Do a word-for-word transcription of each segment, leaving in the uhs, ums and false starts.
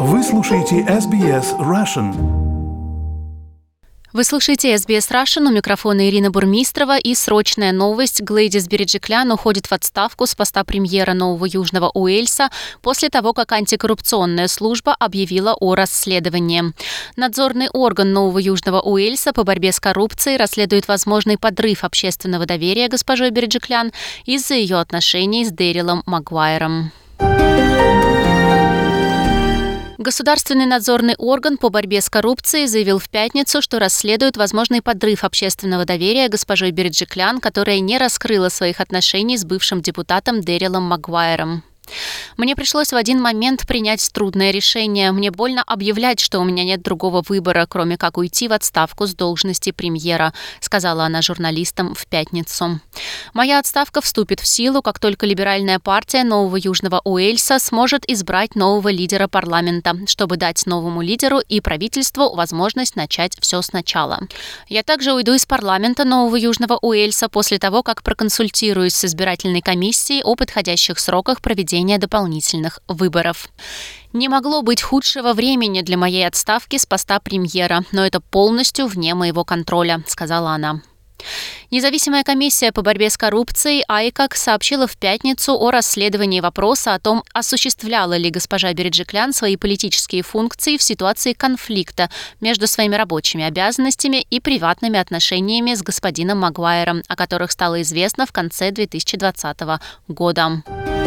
Вы слушаете эс би эс Russian. Вы слушаете эс би эс Russian, у микрофона Ирина Бурмистрова, и срочная новость. Глэдис Береджиклян уходит в отставку с поста премьера Нового Южного Уэльса после того, как антикоррупционная служба объявила о расследовании. Надзорный орган Нового Южного Уэльса по борьбе с коррупцией расследует возможный подрыв общественного доверия госпожой Береджиклян из-за ее отношений с Дэрилом Магуайром. Государственный надзорный орган по борьбе с коррупцией заявил в пятницу, что расследует возможный подрыв общественного доверия госпожой Береджиклян, которая не раскрыла своих отношений с бывшим депутатом Дэрилом Магуайром. «Мне пришлось в один момент принять трудное решение. Мне больно объявлять, что у меня нет другого выбора, кроме как уйти в отставку с должности премьера», сказала она журналистам в пятницу. «Моя отставка вступит в силу, как только либеральная партия Нового Южного Уэльса сможет избрать нового лидера парламента, чтобы дать новому лидеру и правительству возможность начать все сначала. Я также уйду из парламента Нового Южного Уэльса после того, как проконсультируюсь с избирательной комиссией о подходящих сроках проведения дополнительных выборов. Не могло быть худшего времени для моей отставки с поста премьера, но это полностью вне моего контроля», сказала она. Независимая комиссия по борьбе с коррупцией «Айкак» сообщила в пятницу о расследовании вопроса о том, осуществляла ли госпожа Береджиклян свои политические функции в ситуации конфликта между своими рабочими обязанностями и приватными отношениями с господином Магуайром, о которых стало известно в конце две тысячи двадцатого года.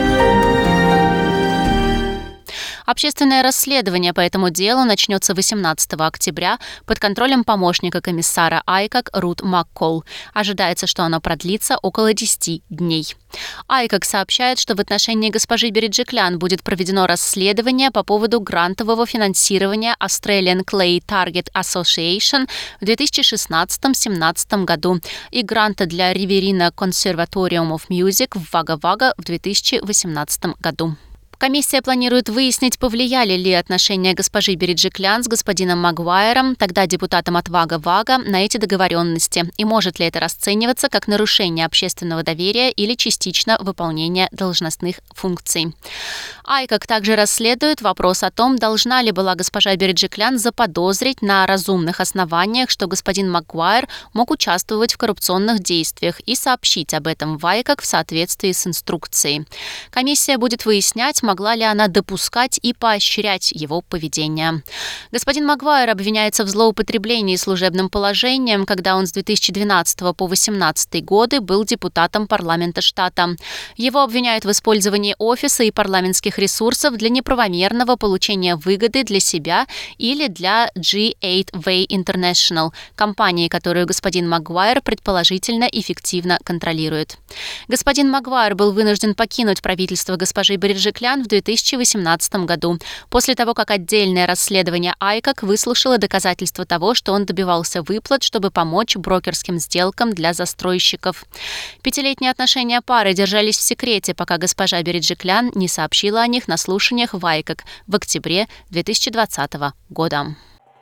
Общественное расследование по этому делу начнется восемнадцатого октября под контролем помощника комиссара Айкак Рут Маккол. Ожидается, что оно продлится около десяти дней. Айкак сообщает, что в отношении госпожи Береджиклян будет проведено расследование по поводу грантового финансирования Australian Clay Target Association в две тысячи шестнадцатом — две тысячи семнадцатом году и гранта для Riverina Conservatorium of Music в Вага-Вага в две тысячи восемнадцатом году. Комиссия планирует выяснить, повлияли ли отношения госпожи Береджиклян с господином Магуайром, тогда депутатом от Вага-Вага, на эти договоренности, и может ли это расцениваться как нарушение общественного доверия или частично выполнение должностных функций. Айкак также расследует вопрос о том, должна ли была госпожа Береджиклян заподозрить на разумных основаниях, что господин Магуайр мог участвовать в коррупционных действиях, и сообщить об этом в Айкак в соответствии с инструкцией. Комиссия будет выяснять, могла ли она допускать и поощрять его поведение. Господин Магуайр обвиняется в злоупотреблении служебным положением, когда он с две тысячи двенадцатого по две тысячи восемнадцатый годы был депутатом парламента штата. Его обвиняют в использовании офиса и парламентских ресурсов для неправомерного получения выгоды для себя или для джи восемь Way International, компании, которую господин Магуайр предположительно эффективно контролирует. Господин Магуайр был вынужден покинуть правительство госпожи Береджиклян в две тысячи восемнадцатом году, после того, как отдельное расследование Айкак выслушало доказательства того, что он добивался выплат, чтобы помочь брокерским сделкам для застройщиков. Пятилетние отношения пары держались в секрете, пока госпожа Береджиклян не сообщила о них на слушаниях в Айкак в октябре две тысячи двадцатого года.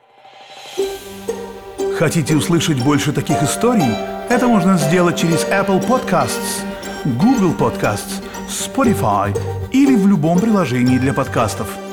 Хотите услышать больше таких историй? Это можно сделать через Apple Podcasts, Google Podcasts, Spotify или в любом приложении для подкастов.